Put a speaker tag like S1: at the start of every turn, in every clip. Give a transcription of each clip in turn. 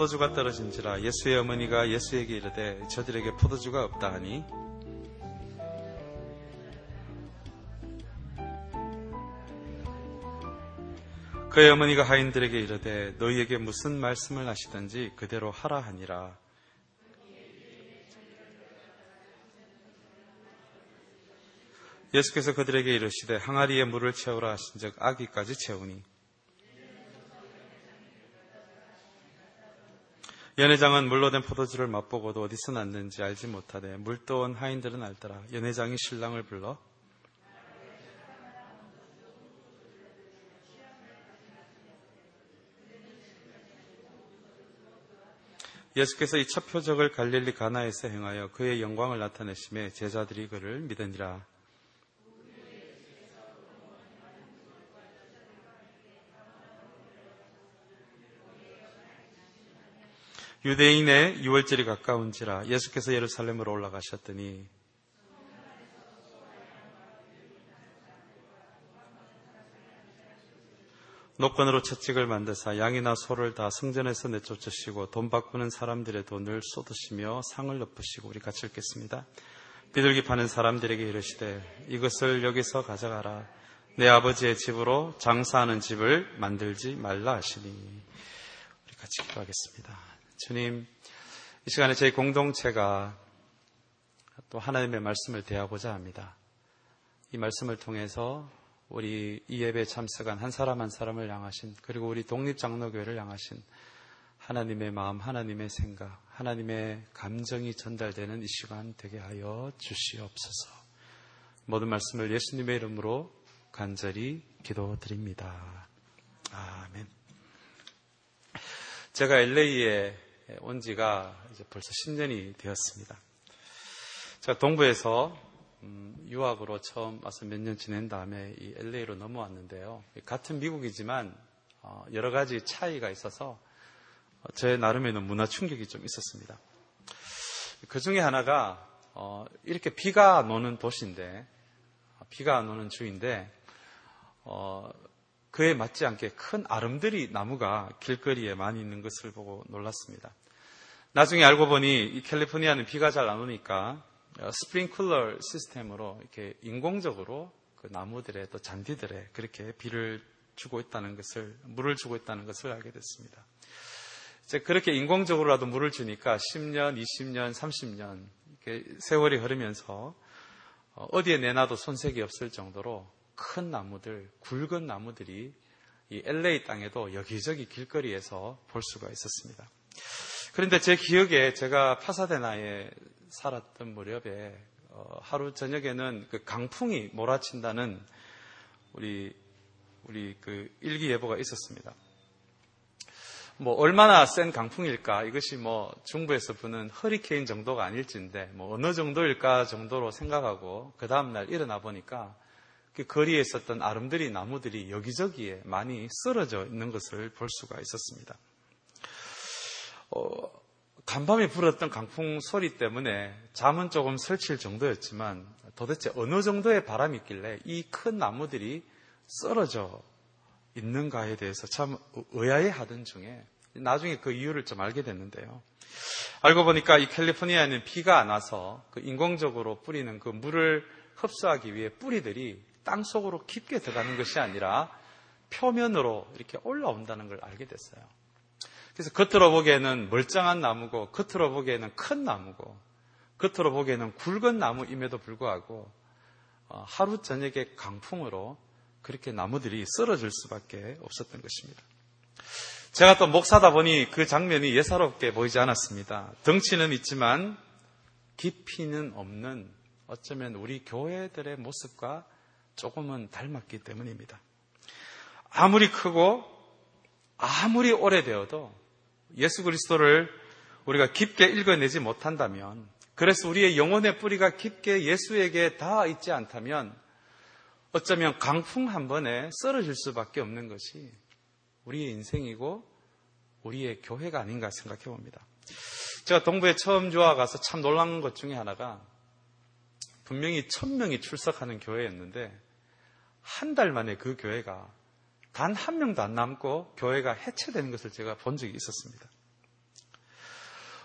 S1: 포도주가 떨어진지라 예수의 어머니가 예수에게 이르되 저들에게 포도주가 없다 하니 그의 어머니가 하인들에게 이르되 너희에게 무슨 말씀을 하시든지 그대로 하라 하니라. 예수께서 그들에게 이르시되 항아리에 물을 채우라 하신즉 아기까지 채우니 연회장은 물로 된 포도주를 맛보고도 어디서 났는지 알지 못하되 물 떠온 하인들은 알더라. 연회장이 신랑을 불러 예수께서 이 첫 표적을 갈릴리 가나에서 행하여 그의 영광을 나타내심에 제자들이 그를 믿으니라. 유대인의 유월절이 가까운지라 예수께서 예루살렘으로 올라가셨더니 노건으로 채찍을 만드사 양이나 소를 다 성전에서 내쫓으시고 돈 바꾸는 사람들의 돈을 쏟으시며 상을 엎으시고 우리 같이 읽겠습니다. 비둘기 파는 사람들에게 이르시되 이것을 여기서 가져가라. 내 아버지의 집으로 장사하는 집을 만들지 말라 하시니. 우리 같이 기도하겠습니다. 주님, 이 시간에 저희 공동체가 또 하나님의 말씀을 대하고자 합니다. 이 말씀을 통해서 우리 이 예배에 참석한 한 사람 한 사람을 향하신, 그리고 우리 독립장로교회를 향하신 하나님의 마음, 하나님의 생각, 하나님의 감정이 전달되는 이 시간 되게 하여 주시옵소서. 모든 말씀을 예수님의 이름으로 간절히 기도드립니다. 아멘. 제가 LA에 온 지가 이제 벌써 10년이 되었습니다. 제가 동부에서 유학으로 처음 와서 몇 년 지낸 다음에 이 LA로 넘어왔는데요. 같은 미국이지만 여러 가지 차이가 있어서 제 나름에는 문화 충격이 좀 있었습니다. 그 중에 하나가 이렇게 비가 안 오는 도시인데, 비가 안 오는 주인데 그에 맞지 않게 큰 아름드리 나무가 길거리에 많이 있는 것을 보고 놀랐습니다. 나중에 알고 보니 이 캘리포니아는 비가 잘 안 오니까 스프링클러 시스템으로 이렇게 인공적으로 그 나무들에 또 잔디들에 그렇게 비를 주고 있다는 것을, 물을 주고 있다는 것을 알게 됐습니다. 이제 그렇게 인공적으로라도 물을 주니까 10년, 20년, 30년 이렇게 세월이 흐르면서 어디에 내놔도 손색이 없을 정도로 큰 나무들, 굵은 나무들이 이 LA 땅에도 여기저기 길거리에서 볼 수가 있었습니다. 그런데 제 기억에 제가 파사데나에 살았던 무렵에 하루 저녁에는 그 강풍이 몰아친다는 우리 그 일기예보가 있었습니다. 뭐 얼마나 센 강풍일까? 이것이 뭐 중부에서 부는 허리케인 정도가 아닐진데 뭐 어느 정도일까 정도로 생각하고 그 다음날 일어나 보니까 그 거리에 있었던 아름드리 나무들이 여기저기에 많이 쓰러져 있는 것을 볼 수가 있었습니다. 간밤에 불었던 강풍 소리 때문에 잠은 조금 설칠 정도였지만 도대체 어느 정도의 바람이 있길래 이 큰 나무들이 쓰러져 있는가에 대해서 참 의아해하던 중에 나중에 그 이유를 좀 알게 됐는데요. 알고 보니까 이 캘리포니아에는 비가 안 와서 그 인공적으로 뿌리는 그 물을 흡수하기 위해 뿌리들이 땅 속으로 깊게 들어가는 것이 아니라 표면으로 이렇게 올라온다는 걸 알게 됐어요. 그래서 겉으로 보기에는 멀쩡한 나무고 겉으로 보기에는 큰 나무고 겉으로 보기에는 굵은 나무임에도 불구하고 하루 저녁에 강풍으로 그렇게 나무들이 쓰러질 수밖에 없었던 것입니다. 제가 또 목사다 보니 그 장면이 예사롭게 보이지 않았습니다. 덩치는 있지만 깊이는 없는 어쩌면 우리 교회들의 모습과 조금은 닮았기 때문입니다. 아무리 크고 아무리 오래되어도 예수 그리스도를 우리가 깊게 읽어내지 못한다면, 그래서 우리의 영혼의 뿌리가 깊게 예수에게 닿아 있지 않다면 어쩌면 강풍 한 번에 쓰러질 수밖에 없는 것이 우리의 인생이고 우리의 교회가 아닌가 생각해 봅니다. 제가 동부에 처음 유학 가서 참 놀란 것 중에 하나가 분명히 1000명이 출석하는 교회였는데 한 달 만에 그 교회가 단 한 명도 안 남고 교회가 해체되는 것을 제가 본 적이 있었습니다.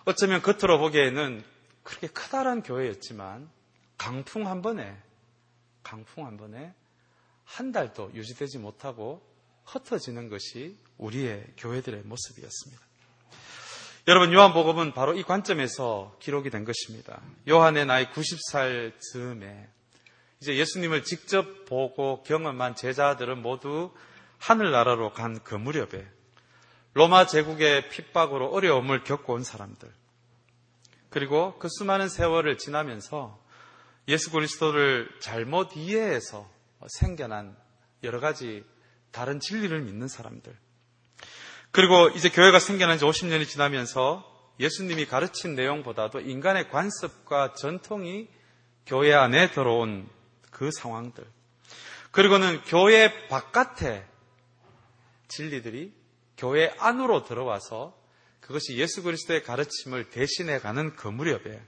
S1: 어쩌면 겉으로 보기에는 그렇게 커다란 교회였지만 강풍 한 번에 한 달도 유지되지 못하고 흩어지는 것이 우리의 교회들의 모습이었습니다. 여러분, 요한복음은 바로 이 관점에서 기록이 된 것입니다. 요한의 나이 90살 즈음에 이제 예수님을 직접 보고 경험한 제자들은 모두 하늘나라로 간 그 무렵에 로마 제국의 핍박으로 어려움을 겪고 온 사람들, 그리고 그 수많은 세월을 지나면서 예수 그리스도를 잘못 이해해서 생겨난 여러 가지 다른 진리를 믿는 사람들, 그리고 이제 교회가 생겨난 지 50년이 지나면서 예수님이 가르친 내용보다도 인간의 관습과 전통이 교회 안에 들어온 그 상황들, 그리고는 교회 바깥의 진리들이 교회 안으로 들어와서 그것이 예수 그리스도의 가르침을 대신해가는 그 무렵에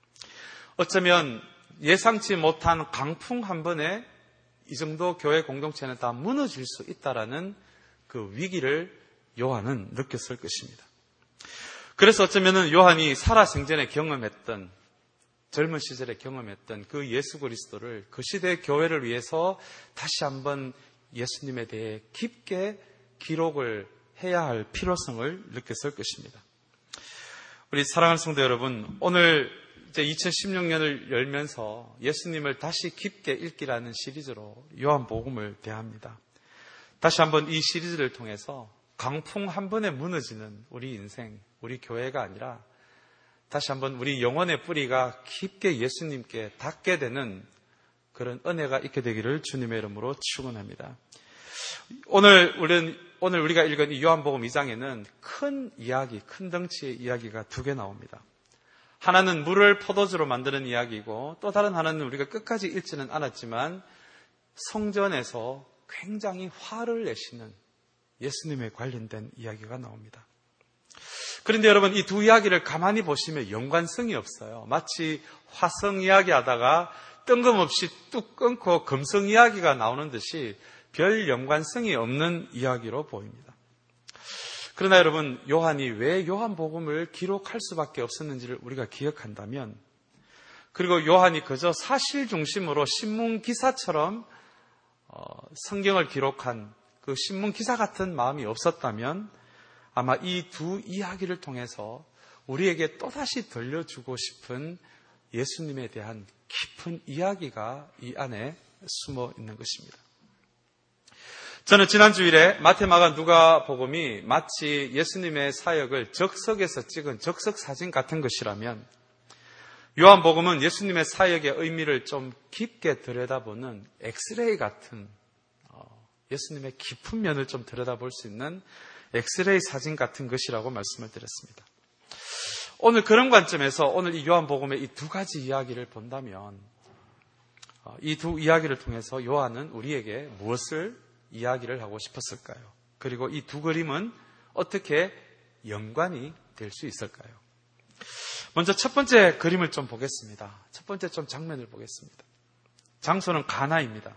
S1: 어쩌면 예상치 못한 강풍 한 번에 이 정도 교회 공동체는 다 무너질 수 있다라는 그 위기를 요한은 느꼈을 것입니다. 그래서 어쩌면 요한이 살아생전에 경험했던, 젊은 시절에 경험했던 그 예수 그리스도를 그 시대의 교회를 위해서 다시 한번 예수님에 대해 깊게 기록을 해야 할 필요성을 느꼈을 것입니다. 우리 사랑하는 성도 여러분, 오늘 이제 2016년을 열면서 예수님을 다시 깊게 읽기라는 시리즈로 요한복음을 대합니다. 다시 한번 이 시리즈를 통해서 강풍 한 번에 무너지는 우리 인생, 우리 교회가 아니라 다시 한번 우리 영혼의 뿌리가 깊게 예수님께 닿게 되는 그런 은혜가 있게 되기를 주님의 이름으로 축원합니다. 오늘 우리가 읽은 이 요한복음 2장에는 큰 이야기, 큰 덩치의 이야기가 두 개 나옵니다. 하나는 물을 포도주로 만드는 이야기이고 또 다른 하나는 우리가 끝까지 읽지는 않았지만 성전에서 굉장히 화를 내시는 예수님에 관련된 이야기가 나옵니다. 그런데 여러분, 이 두 이야기를 가만히 보시면 연관성이 없어요. 마치 화성 이야기 하다가 뜬금없이 뚝 끊고 금성 이야기가 나오는 듯이 별 연관성이 없는 이야기로 보입니다. 그러나 여러분, 요한이 왜 요한복음을 기록할 수밖에 없었는지를 우리가 기억한다면, 그리고 요한이 그저 사실 중심으로 신문기사처럼 성경을 기록한 그 신문기사 같은 마음이 없었다면 아마 이 두 이야기를 통해서 우리에게 또다시 들려주고 싶은 예수님에 대한 깊은 이야기가 이 안에 숨어 있는 것입니다. 저는 지난 주일에 마태, 마가, 누가 복음이 마치 예수님의 사역을 적석에서 찍은 적석 사진 같은 것이라면 요한복음은 예수님의 사역의 의미를 좀 깊게 들여다보는 엑스레이 같은, 예수님의 깊은 면을 좀 들여다볼 수 있는 엑스레이 사진 같은 것이라고 말씀을 드렸습니다. 오늘 그런 관점에서 오늘 이 요한복음의 이 두 가지 이야기를 본다면 이 두 이야기를 통해서 요한은 우리에게 무엇을 이야기를 하고 싶었을까요? 그리고 이 두 그림은 어떻게 연관이 될 수 있을까요? 먼저 첫 번째 그림을 좀 보겠습니다. 첫 번째 좀 장면을 보겠습니다. 장소는 가나입니다.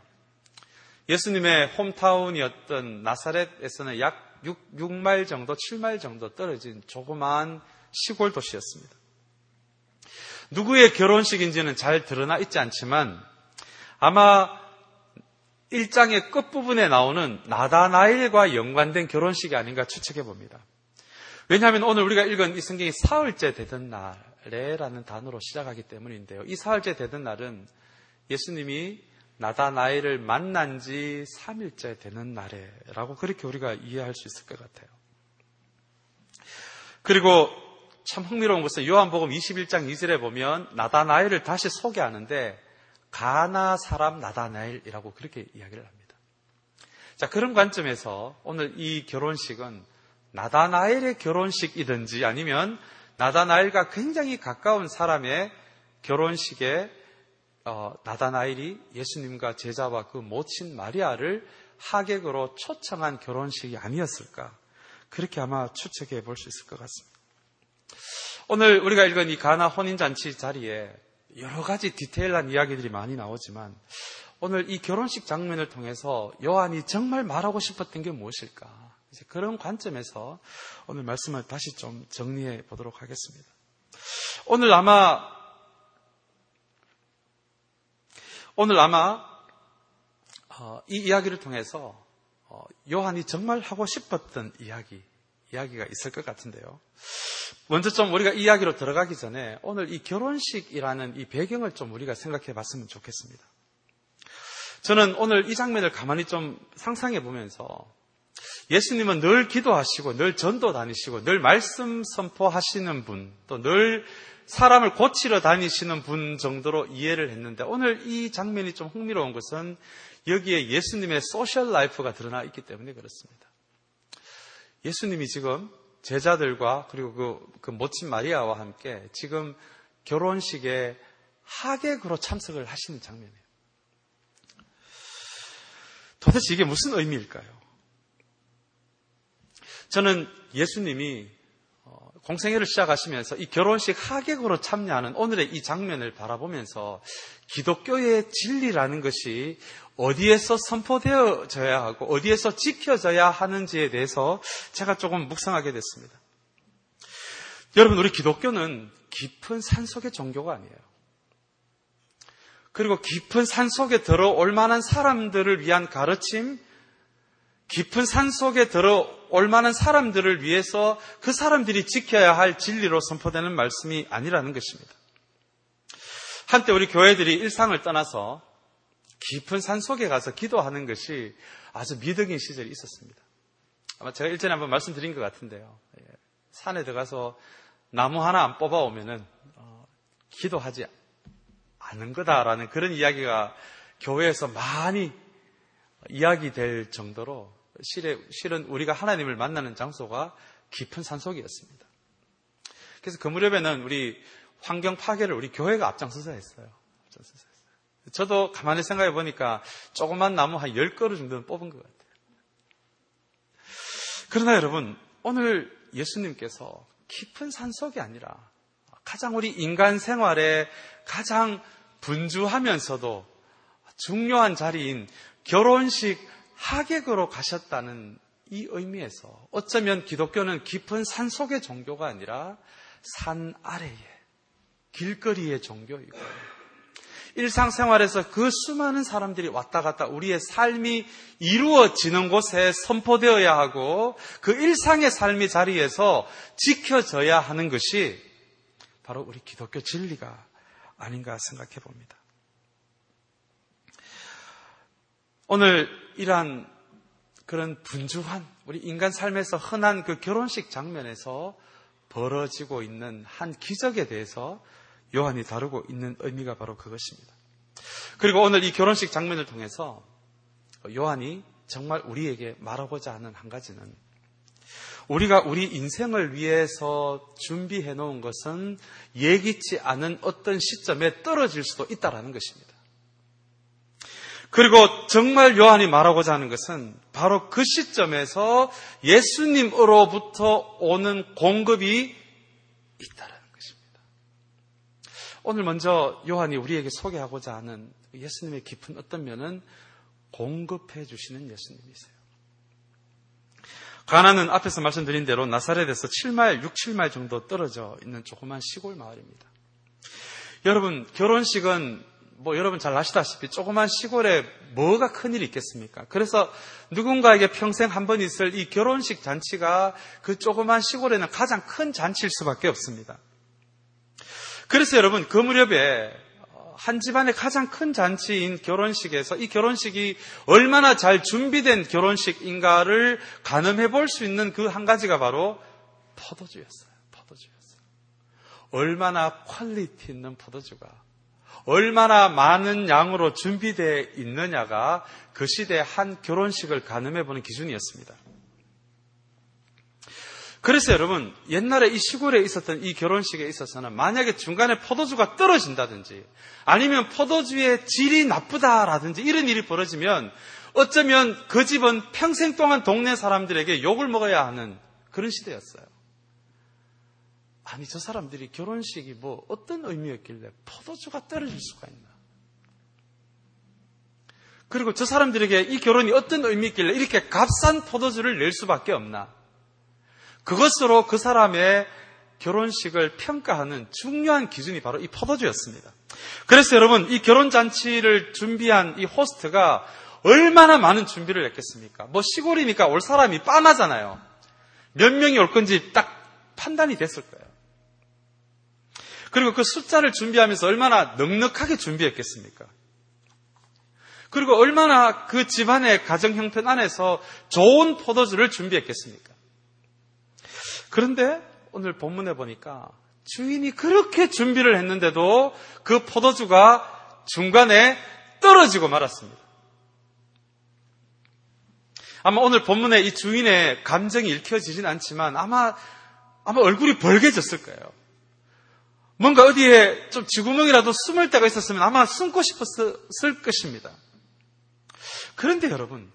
S1: 예수님의 홈타운이었던 나사렛에서는 약 6마일 정도, 7마일 정도 떨어진 조그마한 시골 도시였습니다. 누구의 결혼식인지는 잘 드러나 있지 않지만 아마 1장의 끝부분에 나오는 나다나엘과 연관된 결혼식이 아닌가 추측해 봅니다. 왜냐하면 오늘 우리가 읽은 이 성경이 사흘째 되던 날에라는 단어로 시작하기 때문인데요. 이 사흘째 되던 날은 예수님이 나다나엘을 만난 지 3일째 되는 날에라고 그렇게 우리가 이해할 수 있을 것 같아요. 그리고 참 흥미로운 것은 요한복음 21장 2절에 보면 나다나엘을 다시 소개하는데 가나 사람 나다나엘이라고 그렇게 이야기를 합니다. 자, 그런 관점에서 오늘 이 결혼식은 나다나엘의 결혼식이든지 아니면 나다나엘과 굉장히 가까운 사람의 결혼식에 나다나엘이 예수님과 제자와 그 모친 마리아를 하객으로 초청한 결혼식이 아니었을까, 그렇게 아마 추측해 볼 수 있을 것 같습니다. 오늘 우리가 읽은 이 가나 혼인잔치 자리에 여러 가지 디테일한 이야기들이 많이 나오지만 오늘 이 결혼식 장면을 통해서 요한이 정말 말하고 싶었던 게 무엇일까, 이제 그런 관점에서 오늘 말씀을 다시 좀 정리해 보도록 하겠습니다. 오늘 아마 이 이야기를 통해서 요한이 정말 하고 싶었던 이야기가 있을 것 같은데요. 먼저 좀 우리가 이 이야기로 들어가기 전에 오늘 이 결혼식이라는 이 배경을 좀 우리가 생각해 봤으면 좋겠습니다. 저는 오늘 이 장면을 가만히 좀 상상해 보면서 예수님은 늘 기도하시고 늘 전도 다니시고 늘 말씀 선포하시는 분, 또 늘 사람을 고치러 다니시는 분 정도로 이해를 했는데 오늘 이 장면이 좀 흥미로운 것은 여기에 예수님의 소셜 라이프가 드러나 있기 때문에 그렇습니다. 예수님이 지금 제자들과 그리고 그 모친 마리아와 함께 지금 결혼식에 하객으로 참석을 하시는 장면이에요. 도대체 이게 무슨 의미일까요? 저는 예수님이 공생애를 시작하시면서 이 결혼식 하객으로 참여하는 오늘의 이 장면을 바라보면서 기독교의 진리라는 것이 어디에서 선포되어져야 하고 어디에서 지켜져야 하는지에 대해서 제가 조금 묵상하게 됐습니다. 여러분, 우리 기독교는 깊은 산속의 종교가 아니에요. 그리고 깊은 산속에 들어올 만한 사람들을 위한 가르침, 깊은 산속에 들어올 만한 사람들을 위해서 그 사람들이 지켜야 할 진리로 선포되는 말씀이 아니라는 것입니다. 한때 우리 교회들이 일상을 떠나서 깊은 산속에 가서 기도하는 것이 아주 미덕인 시절이 있었습니다. 아마 제가 일전에 한번 말씀드린 것 같은데요. 산에 들어가서 나무 하나 안 뽑아오면은 기도하지 않은 거다라는 그런 이야기가 교회에서 많이 이야기될 정도로 실은 우리가 하나님을 만나는 장소가 깊은 산속이었습니다. 그래서 그 무렵에는 우리 환경 파괴를 우리 교회가 앞장서서 했어요. 저도 가만히 생각해 보니까 조그만 나무 한 10그루 정도는 뽑은 것 같아요. 그러나 여러분, 오늘 예수님께서 깊은 산속이 아니라 가장 우리 인간 생활에 가장 분주하면서도 중요한 자리인 결혼식 하객으로 가셨다는 이 의미에서 어쩌면 기독교는 깊은 산속의 종교가 아니라 산 아래의 길거리의 종교이고 일상생활에서 그 수많은 사람들이 왔다 갔다 우리의 삶이 이루어지는 곳에 선포되어야 하고 그 일상의 삶의 자리에서 지켜져야 하는 것이 바로 우리 기독교 진리가 아닌가 생각해 봅니다. 오늘 이러한 그런 분주한 우리 인간 삶에서 흔한 그 결혼식 장면에서 벌어지고 있는 한 기적에 대해서 요한이 다루고 있는 의미가 바로 그것입니다. 그리고 오늘 이 결혼식 장면을 통해서 요한이 정말 우리에게 말하고자 하는 한 가지는 우리가 우리 인생을 위해서 준비해 놓은 것은 예기치 않은 어떤 시점에 떨어질 수도 있다는 것입니다. 그리고 정말 요한이 말하고자 하는 것은 바로 그 시점에서 예수님으로부터 오는 공급이 있다는 것입니다. 오늘 먼저 요한이 우리에게 소개하고자 하는 예수님의 깊은 어떤 면은 공급해 주시는 예수님이세요. 가나는 앞에서 말씀드린 대로 나사렛에서 7마일, 6-7마일 정도 떨어져 있는 조그만 시골 마을입니다. 여러분, 결혼식은 여러분 잘 아시다시피 조그만 시골에 뭐가 큰일이 있겠습니까? 그래서 누군가에게 평생 한 번 있을 이 결혼식 잔치가 그 조그만 시골에는 가장 큰 잔치일 수밖에 없습니다. 그래서 여러분, 그 무렵에 한 집안의 가장 큰 잔치인 결혼식에서 이 결혼식이 얼마나 잘 준비된 결혼식인가를 가늠해 볼 수 있는 그 한 가지가 바로 포도주였어요. 얼마나 퀄리티 있는 포도주가 얼마나 많은 양으로 준비되어 있느냐가 그 시대의 한 결혼식을 가늠해 보는 기준이었습니다. 그래서 여러분, 옛날에 이 시골에 있었던 이 결혼식에 있어서는 만약에 중간에 포도주가 떨어진다든지 아니면 포도주의 질이 나쁘다라든지 이런 일이 벌어지면 어쩌면 그 집은 평생 동안 동네 사람들에게 욕을 먹어야 하는 그런 시대였어요. 아니, 저 사람들이 결혼식이 어떤 의미였길래 포도주가 떨어질 수가 있나? 그리고 저 사람들에게 이 결혼이 어떤 의미있길래 이렇게 값싼 포도주를 낼 수밖에 없나? 그것으로 그 사람의 결혼식을 평가하는 중요한 기준이 바로 이 포도주였습니다. 그래서 여러분, 이 결혼잔치를 준비한 이 호스트가 얼마나 많은 준비를 했겠습니까? 뭐 시골이니까 올 사람이 뻔하잖아요. 몇 명이 올 건지 딱 판단이 됐을 거예요. 그리고 그 숫자를 준비하면서 얼마나 넉넉하게 준비했겠습니까? 그리고 얼마나 그 집안의 가정 형편 안에서 좋은 포도주를 준비했겠습니까? 그런데 오늘 본문에 보니까 주인이 그렇게 준비를 했는데도 그 포도주가 중간에 떨어지고 말았습니다. 아마 오늘 본문에 이 주인의 감정이 읽혀지진 않지만 아마 얼굴이 벌개졌을 거예요. 뭔가 어디에 좀 쥐구멍이라도 숨을 데가 있었으면 아마 숨고 싶었을 것입니다. 그런데 여러분,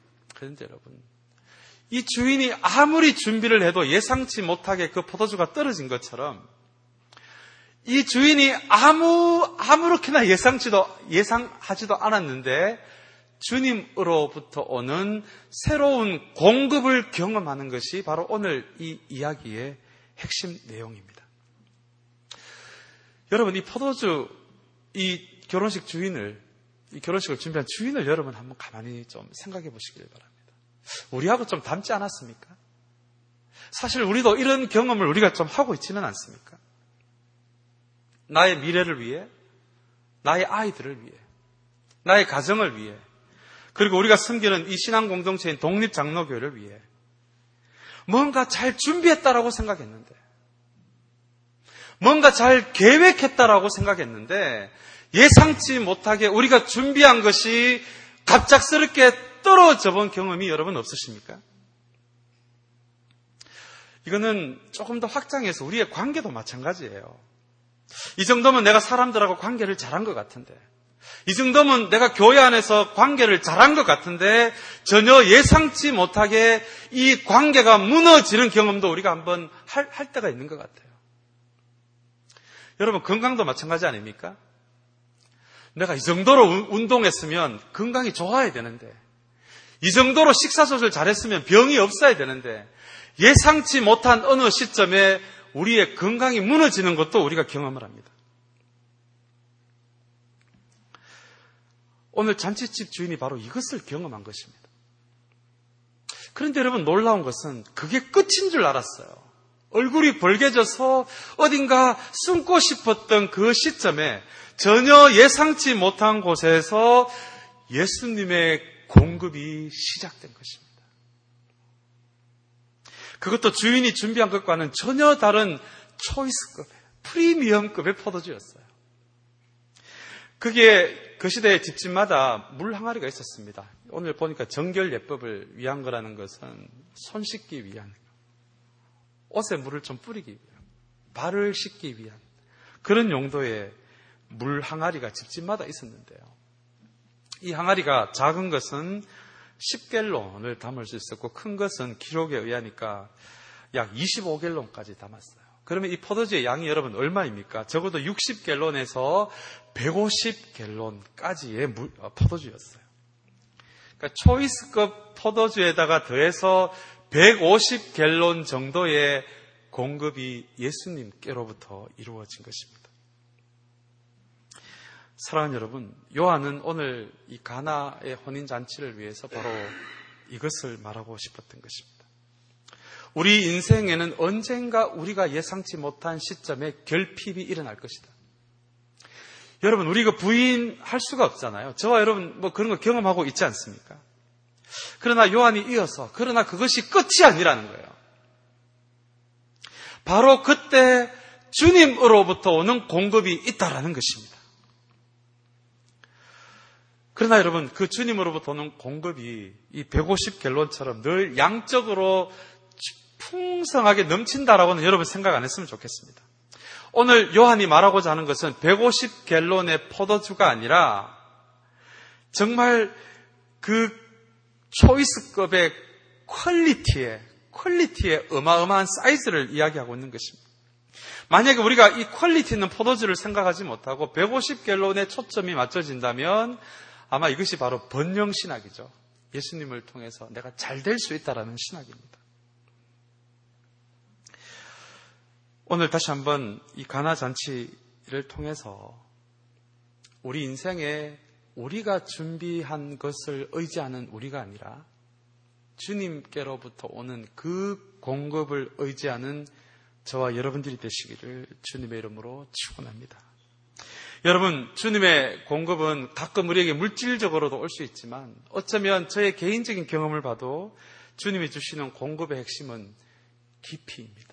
S1: 이 주인이 아무리 준비를 해도 예상치 못하게 그 포도주가 떨어진 것처럼 이 주인이 아무렇게나 예상하지도 않았는데 주님으로부터 오는 새로운 공급을 경험하는 것이 바로 오늘 이 이야기의 핵심 내용입니다. 여러분, 이 포도주, 이 결혼식을 준비한 주인을 여러분 한번 가만히 좀 생각해 보시길 바랍니다. 우리하고 좀 닮지 않았습니까? 사실 우리도 이런 경험을 우리가 좀 하고 있지는 않습니까? 나의 미래를 위해, 나의 아이들을 위해, 나의 가정을 위해, 그리고 우리가 섬기는 이 신앙 공동체인 독립장로교회를 위해 뭔가 잘 준비했다라고 생각했는데, 뭔가 잘 계획했다라고 생각했는데 예상치 못하게 우리가 준비한 것이 갑작스럽게 떨어져 본 경험이 여러분 없으십니까? 이거는 조금 더 확장해서 우리의 관계도 마찬가지예요. 이 정도면 내가 사람들하고 관계를 잘한 것 같은데, 이 정도면 내가 교회 안에서 관계를 잘한 것 같은데 전혀 예상치 못하게 이 관계가 무너지는 경험도 우리가 한번 할 때가 있는 것 같아요. 여러분, 건강도 마찬가지 아닙니까? 내가 이 정도로 운동했으면 건강이 좋아야 되는데, 이 정도로 식사 조절 잘했으면 병이 없어야 되는데 예상치 못한 어느 시점에 우리의 건강이 무너지는 것도 우리가 경험을 합니다. 오늘 잔치집 주인이 바로 이것을 경험한 것입니다. 그런데 여러분, 놀라운 것은 그게 끝인 줄 알았어요. 얼굴이 벌개져서 어딘가 숨고 싶었던 그 시점에 전혀 예상치 못한 곳에서 예수님의 공급이 시작된 것입니다. 그것도 주인이 준비한 것과는 전혀 다른 초이스급의, 프리미엄급의 포도주였어요. 그게 그 시대의 집집마다 물 항아리가 있었습니다. 오늘 보니까 정결 예법을 위한 거라는 것은 손 씻기 위한, 옷에 물을 좀 뿌리기 위한, 발을 씻기 위한 그런 용도의 물 항아리가 집집마다 있었는데요. 이 항아리가 작은 것은 10갤론을 담을 수 있었고 큰 것은 기록에 의하니까 약 25갤론까지 담았어요. 그러면 이 포도주의 양이 여러분 얼마입니까? 적어도 60갤론에서 150갤론까지의 포도주였어요. 그러니까 초이스급 포도주에다가 더해서 150갤론 정도의 공급이 예수님께로부터 이루어진 것입니다. 사랑하는 여러분, 요한은 오늘 이 가나의 혼인잔치를 위해서 바로 이것을 말하고 싶었던 것입니다. 우리 인생에는 언젠가 우리가 예상치 못한 시점에 결핍이 일어날 것이다. 여러분, 우리가 부인할 수가 없잖아요. 저와 여러분 뭐 그런 거 경험하고 있지 않습니까? 그러나 요한이 이어서, 그러나 그것이 끝이 아니라는 거예요. 바로 그때 주님으로부터 오는 공급이 있다라는 것입니다. 그러나 여러분, 그 주님으로부터 오는 공급이 이 150갤론처럼 늘 양적으로 풍성하게 넘친다라고는 여러분 생각 안 했으면 좋겠습니다. 오늘 요한이 말하고자 하는 것은 150갤론의 포도주가 아니라 정말 그 초이스급의 퀄리티의 어마어마한 사이즈를 이야기하고 있는 것입니다. 만약에 우리가 이 퀄리티 있는 포도주를 생각하지 못하고 150갤론에 초점이 맞춰진다면 아마 이것이 바로 번영 신학이죠. 예수님을 통해서 내가 잘 될 수 있다라는 신학입니다. 오늘 다시 한번 이 가나 잔치를 통해서 우리 인생에 우리가 준비한 것을 의지하는 우리가 아니라 주님께로부터 오는 그 공급을 의지하는 저와 여러분들이 되시기를 주님의 이름으로 축원합니다. 여러분, 주님의 공급은 가끔 우리에게 물질적으로도 올 수 있지만 어쩌면 저의 개인적인 경험을 봐도 주님이 주시는 공급의 핵심은 깊이입니다.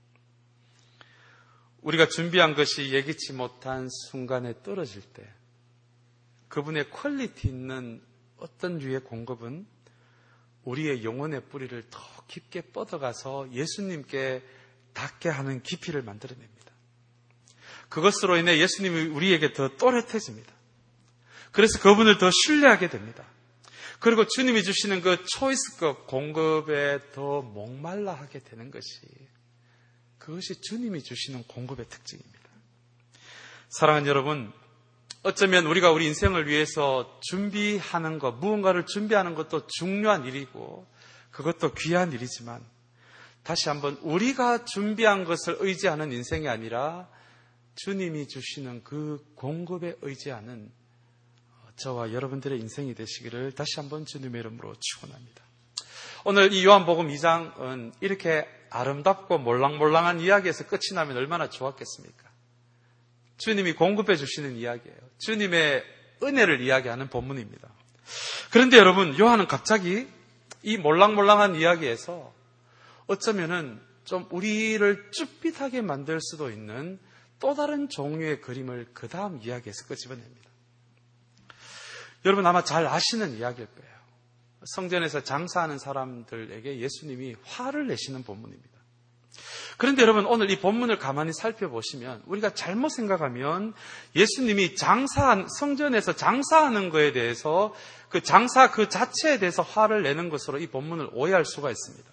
S1: 우리가 준비한 것이 예기치 못한 순간에 떨어질 때 그분의 퀄리티 있는 어떤 류의 공급은 우리의 영혼의 뿌리를 더 깊게 뻗어가서 예수님께 닿게 하는 깊이를 만들어냅니다. 그것으로 인해 예수님이 우리에게 더 또렷해집니다. 그래서 그분을 더 신뢰하게 됩니다. 그리고 주님이 주시는 그 초이스급 공급에 더 목말라 하게 되는 것이 그것이 주님이 주시는 공급의 특징입니다. 사랑하는 여러분, 어쩌면 우리가 우리 인생을 위해서 준비하는 것, 무언가를 준비하는 것도 중요한 일이고 그것도 귀한 일이지만 다시 한번 우리가 준비한 것을 의지하는 인생이 아니라 주님이 주시는 그 공급에 의지하는 저와 여러분들의 인생이 되시기를 다시 한번 주님의 이름으로 축원합니다. 오늘 이 요한복음 2장은 이렇게 아름답고 몰랑몰랑한 이야기에서 끝이 나면 얼마나 좋았겠습니까? 주님이 공급해 주시는 이야기예요. 주님의 은혜를 이야기하는 본문입니다. 그런데 여러분, 요한은 갑자기 이 몰랑몰랑한 이야기에서 어쩌면은 좀 우리를 쭈삣하게 만들 수도 있는 또 다른 종류의 그림을 그 다음 이야기에서 끄집어냅니다. 여러분 아마 잘 아시는 이야기일 거예요. 성전에서 장사하는 사람들에게 예수님이 화를 내시는 본문입니다. 그런데 여러분 오늘 이 본문을 가만히 살펴보시면 우리가 잘못 생각하면 예수님이 성전에서 장사하는 것에 대해서 그 장사 그 자체에 대해서 화를 내는 것으로 이 본문을 오해할 수가 있습니다.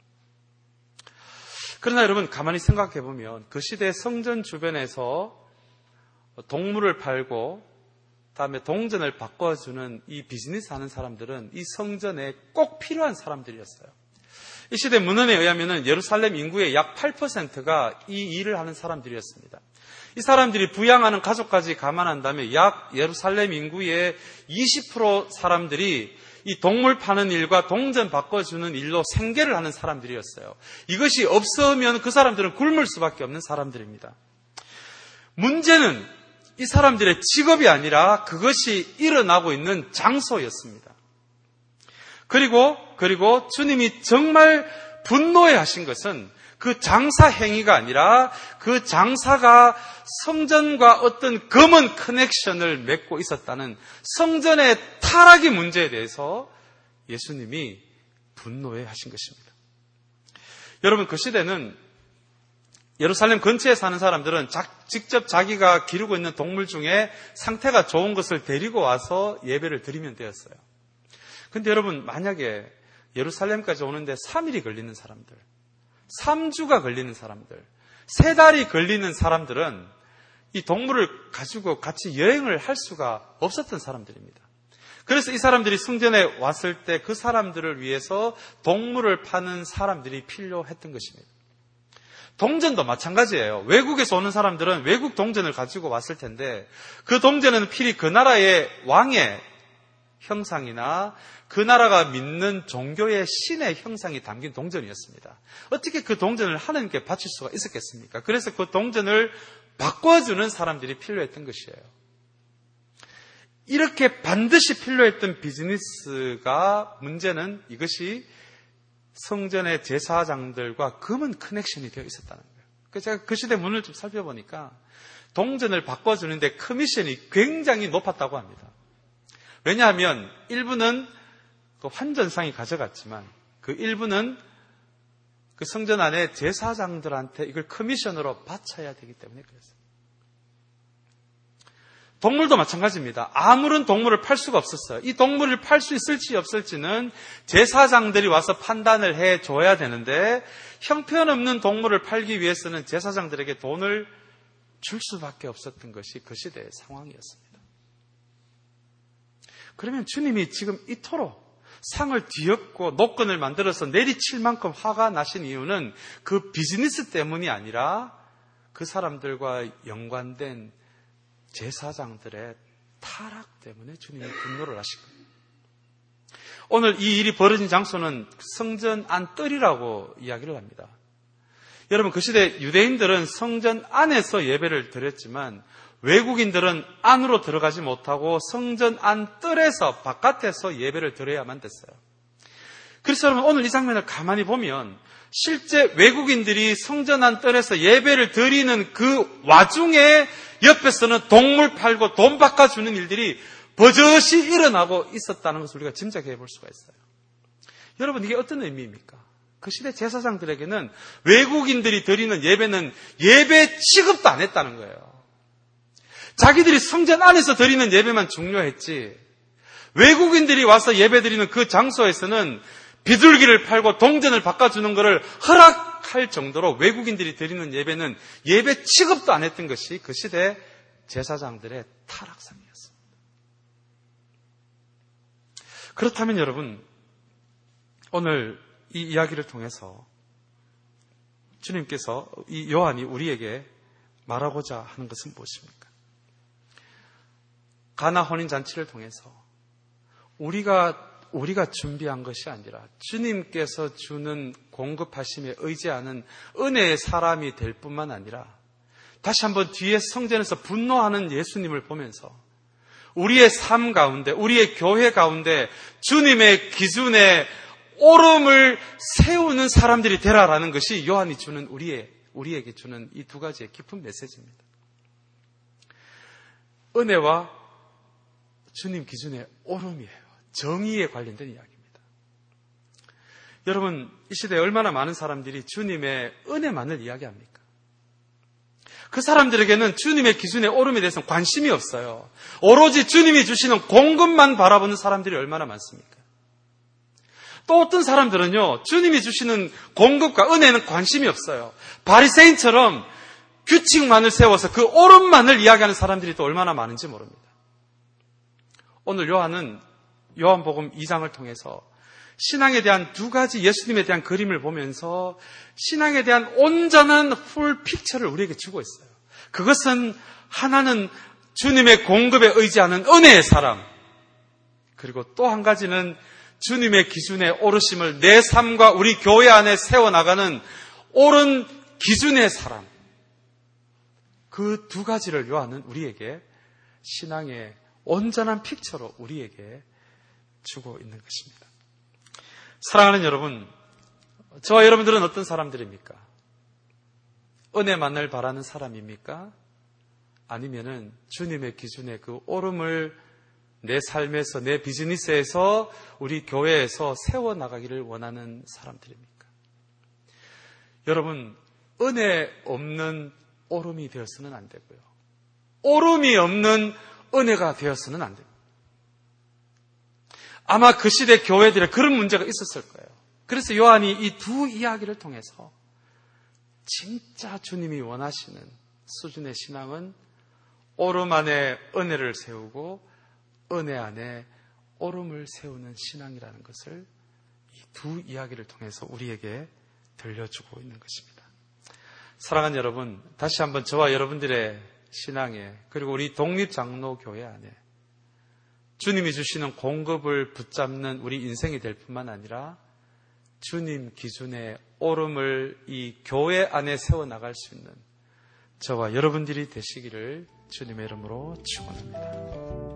S1: 그러나 여러분 가만히 생각해 보면 그 시대 성전 주변에서 동물을 팔고 다음에 동전을 바꿔주는 이 비즈니스 하는 사람들은 이 성전에 꼭 필요한 사람들이었어요. 이 시대 문헌에 의하면 예루살렘 인구의 약 8%가 이 일을 하는 사람들이었습니다. 이 사람들이 부양하는 가족까지 감안한다면 약 예루살렘 인구의 20% 사람들이 이 동물 파는 일과 동전 바꿔주는 일로 생계를 하는 사람들이었어요. 이것이 없으면 그 사람들은 굶을 수밖에 없는 사람들입니다. 문제는 이 사람들의 직업이 아니라 그것이 일어나고 있는 장소였습니다. 그리고 주님이 정말 분노해 하신 것은 그 장사 행위가 아니라 그 장사가 성전과 어떤 검은 커넥션을 맺고 있었다는 성전의 타락의 문제에 대해서 예수님이 분노해 하신 것입니다. 여러분 그 시대는 예루살렘 근처에 사는 사람들은 직접 자기가 기르고 있는 동물 중에 상태가 좋은 것을 데리고 와서 예배를 드리면 되었어요. 근데 여러분 만약에 예루살렘까지 오는데 3일이 걸리는 사람들, 3주가 걸리는 사람들, 3달이 걸리는 사람들은 이 동물을 가지고 같이 여행을 할 수가 없었던 사람들입니다. 그래서 이 사람들이 성전에 왔을 때 그 사람들을 위해서 동물을 파는 사람들이 필요했던 것입니다. 동전도 마찬가지예요. 외국에서 오는 사람들은 외국 동전을 가지고 왔을 텐데 그 동전은 필히 그 나라의 왕의 형상이나 그 나라가 믿는 종교의 신의 형상이 담긴 동전이었습니다. 어떻게 그 동전을 하나님께 바칠 수가 있었겠습니까? 그래서 그 동전을 바꿔주는 사람들이 필요했던 것이에요. 이렇게 반드시 필요했던 비즈니스가 문제는 이것이 성전의 제사장들과 검은 커넥션이 되어 있었다는 거예요. 그래서 제가 그 시대 문을 좀 살펴보니까 동전을 바꿔주는데 커미션이 굉장히 높았다고 합니다. 왜냐하면 일부는 그 환전상이 가져갔지만 그 일부는 그 성전 안에 제사장들한테 이걸 커미션으로 바쳐야 되기 때문에 그랬어요. 동물도 마찬가지입니다. 아무런 동물을 팔 수가 없었어요. 이 동물을 팔 수 있을지 없을지는 제사장들이 와서 판단을 해줘야 되는데 형편없는 동물을 팔기 위해서는 제사장들에게 돈을 줄 수밖에 없었던 것이 그 시대의 상황이었습니다. 그러면 주님이 지금 이토록 상을 뒤엎고 노건을 만들어서 내리칠 만큼 화가 나신 이유는 그 비즈니스 때문이 아니라 그 사람들과 연관된 제사장들의 타락 때문에 주님이 분노를 하신 겁니다. 오늘 이 일이 벌어진 장소는 성전 안 뜰이라고 이야기를 합니다. 여러분, 그 시대 유대인들은 성전 안에서 예배를 드렸지만 외국인들은 안으로 들어가지 못하고 성전 안 뜰에서 바깥에서 예배를 드려야만 됐어요. 그래서 여러분, 오늘 이 장면을 가만히 보면 실제 외국인들이 성전 안 뜰에서 예배를 드리는 그 와중에 옆에서는 동물 팔고 돈 바꿔주는 일들이 버젓이 일어나고 있었다는 것을 우리가 짐작해 볼 수가 있어요. 여러분, 이게 어떤 의미입니까? 그 시대 제사장들에게는 외국인들이 드리는 예배는 예배 취급도 안 했다는 거예요. 자기들이 성전 안에서 드리는 예배만 중요했지, 외국인들이 와서 예배 드리는 그 장소에서는 비둘기를 팔고 동전을 바꿔주는 것을 허락할 정도로 외국인들이 드리는 예배는 예배 취급도 안 했던 것이 그 시대 제사장들의 타락상이었습니다. 그렇다면 여러분, 오늘 이 이야기를 통해서 주님께서, 이 요한이 우리에게 말하고자 하는 것은 무엇입니까? 가나 혼인잔치를 통해서 우리가 준비한 것이 아니라 주님께서 주는 공급하심에 의지하는 은혜의 사람이 될 뿐만 아니라 다시 한번 뒤에 성전에서 분노하는 예수님을 보면서 우리의 삶 가운데, 우리의 교회 가운데 주님의 기준에 오름을 세우는 사람들이 되라라는 것이 요한이 주는 우리에게 주는 이 두 가지의 깊은 메시지입니다. 은혜와 주님 기준의 오름이에요. 정의에 관련된 이야기입니다. 여러분, 이 시대에 얼마나 많은 사람들이 주님의 은혜만을 이야기합니까? 그 사람들에게는 주님의 기준의 오름에 대해서는 관심이 없어요. 오로지 주님이 주시는 공급만 바라보는 사람들이 얼마나 많습니까? 또 어떤 사람들은요, 주님이 주시는 공급과 은혜는 관심이 없어요. 바리새인처럼 규칙만을 세워서 그 오름만을 이야기하는 사람들이 또 얼마나 많은지 모릅니다. 오늘 요한은 요한복음 2장을 통해서 신앙에 대한 두 가지 예수님에 대한 그림을 보면서 신앙에 대한 온전한 풀 픽처를 우리에게 주고 있어요. 그것은 하나는 주님의 공급에 의지하는 은혜의 사람, 그리고 또 한 가지는 주님의 기준에 오르심을 내 삶과 우리 교회 안에 세워나가는 옳은 기준의 사람, 그 두 가지를 요한은 우리에게 신앙의 온전한 픽처로 우리에게 주고 있는 것입니다. 사랑하는 여러분, 저와 여러분들은 어떤 사람들입니까? 은혜만을 바라는 사람입니까? 아니면은 주님의 기준의 그 오름을 내 삶에서, 내 비즈니스에서, 우리 교회에서 세워나가기를 원하는 사람들입니까? 여러분, 은혜 없는 오름이 되어서는 안 되고요, 오름이 없는 은혜가 되어서는 안 됩니다. 아마 그 시대 교회들에 그런 문제가 있었을 거예요. 그래서 요한이 이 두 이야기를 통해서 진짜 주님이 원하시는 수준의 신앙은 오름 안에 은혜를 세우고 은혜 안에 오름을 세우는 신앙이라는 것을 이 두 이야기를 통해서 우리에게 들려주고 있는 것입니다. 사랑하는 여러분, 다시 한번 저와 여러분들의 신앙에, 그리고 우리 독립장로교회 안에 주님이 주시는 공급을 붙잡는 우리 인생이 될 뿐만 아니라 주님 기준의 오름을 이 교회 안에 세워나갈 수 있는 저와 여러분들이 되시기를 주님의 이름으로 축원합니다.